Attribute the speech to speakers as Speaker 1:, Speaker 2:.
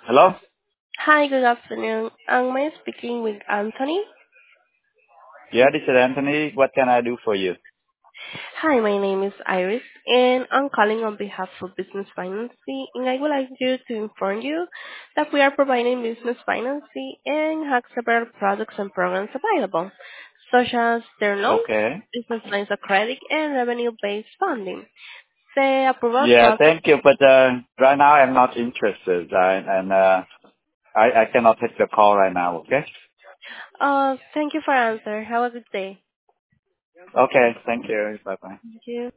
Speaker 1: Hello?
Speaker 2: Hi, good afternoon. Am I speaking with Anthony?
Speaker 1: Yeah, this is Anthony. What can I do for you?
Speaker 2: Hi, my name is Iris, and I'm calling on behalf of Business Financing, and I would like to inform you that we are providing business financing and have several products and programs available, such as their loans,
Speaker 1: Okay.
Speaker 2: business lines of credit, and revenue-based funding. The approval
Speaker 1: Yeah,
Speaker 2: process.
Speaker 1: thank you, but right now I'm not interested, I cannot take the call right now, okay?
Speaker 2: Thank you for answer. Have a good day.
Speaker 1: Okay, thank you. Bye-bye.
Speaker 2: Thank you.